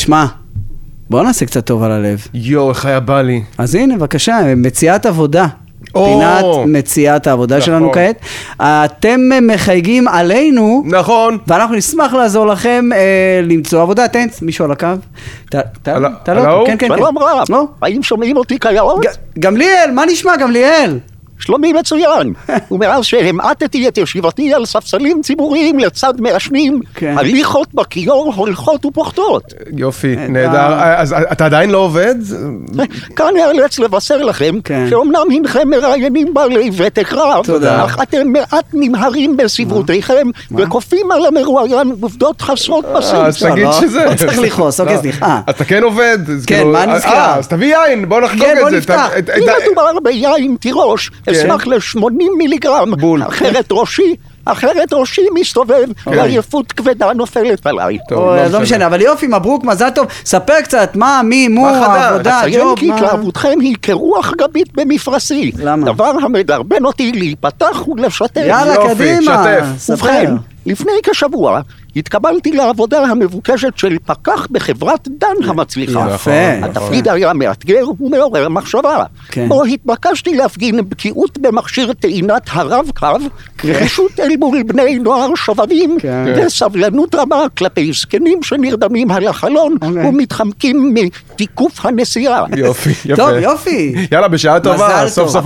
תשמע, בוא נעשה קצת טוב על הלב. יו, איך היה בא לי. אז הנה, בבקשה, מציאת עבודה. פינת מציאת העבודה שלנו כעת. אתם מחייגים עלינו. נכון. ואנחנו נשמח לעזור לכם למצוא עבודה. תן, מישהו על הקו. אתה לא? כן. שלום רב. האם שומעים אותי כיאות? גמליאל, מה נשמע גמליאל? שלומי מצוין, ומאז שהמעטתי את ישיבתי על ספסלים ציבוריים לצד מעשנים, הליכות בכיור הולכות ופוחתות. יופי, נהדר. אז אתה עדיין לא עובד? כאן אאלץ לבשר לכם, שאומנם הנכם מראיינים בעלי ותק רב, אך אתם מעט נמהרים בסברותיכם, וקופים על המרואיין עובדות חסרות בסיס. אז תגיד שזה. לא צריך לכעוס, אוקיי, סליחה. אתה כן עובד? כן, מה נזכר? אז תביא יין, בוא נחגוג את זה. אם מדובר ביין תירוש, אשמח ל-80 מיליגרם, אחרת ראשי מסתובב, ועייפות כבדה נופלת עליי. לא משנה, אבל יופי, מברוק, מזל טוב. ספר קצת, מה, מי, מו, העבודה, אציין כי התלהבותכם היא כרוח גבית במפרשי. דבר המדרבן אותי להיפתח ולשתף. יאללה, קדימה, ובכן, לפני כשבוע התקבלתי לעבודה המבוקשת של פקח בחברת דן המצליחה. התפקיד היה מאתגר ומעורר מחשבה. בו התבקשתי להפגין בקיאות במכשיר טעינת הרב-קו, נחישות אל מול בני נוער שובבים, וסבלנות רבה כלפי זקנים שנרדמים על החלון ומתחמקים מתיקוף הנסיעה. יופי, יפה. טוב, יופי. יאללה, בשעה טובה, סוף סוף.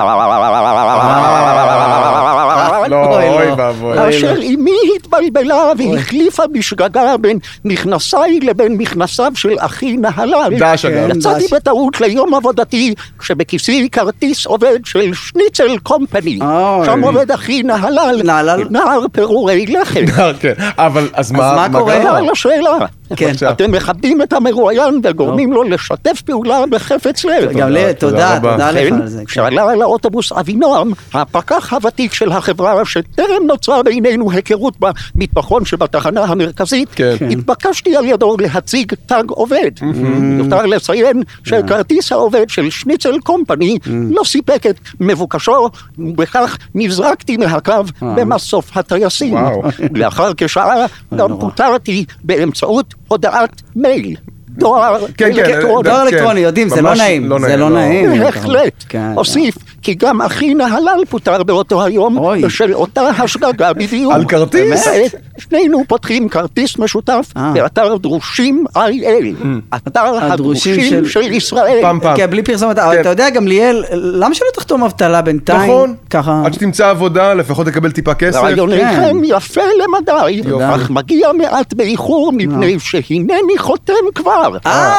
אוי ואבוי. אשר אמי התבלבלה והחליפה בשגגה בין מכנסיי לבין מכנסיו של אחי נהלל. יצאתי בטעות ליום עבודתי כשבכיסי כרטיס עובד של שניצל קומפני. שם עובד אחי נהלל, נער פירורי לחם. אבל אז מה קורה? על השאלה. אתם מכבדים את המרואיין וגורמים לו לשתף פעולה בחפץ לב. גמליאל, תודה לך על זה. כשעלה על האוטובוס אבינועם, הפקח הוותיק של החברה שטרם נוצרה בינינו היכרות במטבחון שבתחנה המרכזית, התבקשתי על ידו להציג תג עובד. יותר לציין שכרטיס העובד של שניצל קומפני לא סיפק את מבוקשו, ובכך נזרקתי מהקו במסוף הטייסים. לאחר כשעה גם פוטרתי באמצעות הודעת מייל. דואר אלקטרוני, יודעים, זה לא נעים. זה לא נעים. בהחלט. אוסיף, כי גם אחי נהלל פוטר באותו היום, בשל אותה השגגה בדיוק. על כרטיס? שנינו פותחים כרטיס משותף באתר דרושים IL. אתר הדרושים של ישראל. כן, בלי פרסומת. אתה יודע, גמליאל, למה שלא תחתום אבטלה בינתיים? נכון. עד שתמצא עבודה, לפחות תקבל טיפה כסף. רעיונכם יפה למדי, אך מגיע מעט באיחור מפני שהנני חותם כבר.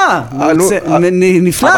נפלא.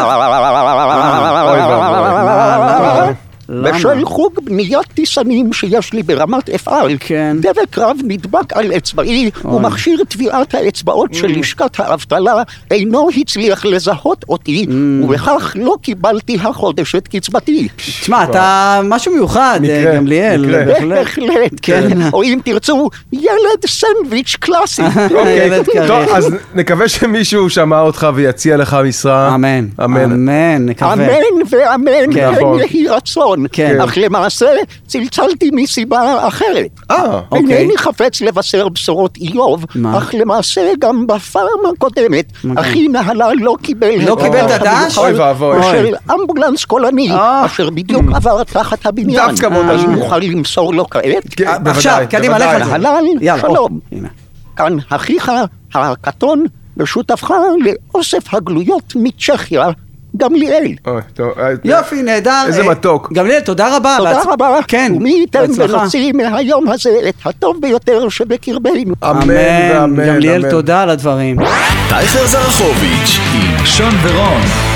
בשל חוג בניית טיסנים שיש לי ברמת אפעל, דבק רב נדבק על אצבעי, ומכשיר טביעת האצבעות של לשכת האבטלה אינו הצליח לזהות אותי, ובכך לא קיבלתי החודש את קצבתי. תשמע, אתה משהו מיוחד, גמליאל. בהחלט. או אם תרצו, ילד סנדוויץ' קלאסי. טוב, אז נקווה שמישהו שמע אותך ויציע לך משרה. אמן. נקווה. אמן ואמן, כן יהי רצון. אך למעשה צלצלתי מסיבה אחרת. אינני חפץ לבשר בשורות איוב, אך למעשה גם בפעם הקודמת אחי נהלל לא קיבל את הדש? של אמבולנס קולני אשר בדיוק עבר תחת הבניין. אז נוכל למסור לו כעת? עכשיו, קדימה, לך על זה. נהלל, שלום. כאן אחיך הקטון ושותפך לאוסף הגלויות מצ'כיה, גמליאל. יופי, נהדר. איזה מתוק. גמליאל, תודה רבה. תודה רבה. כן. ומי ייתן ונוציא מהיום הזה את הטוב ביותר שבקרבנו. אמן. גמליאל, תודה על הדברים. טייכר זרחוביץ' עם שון ורון.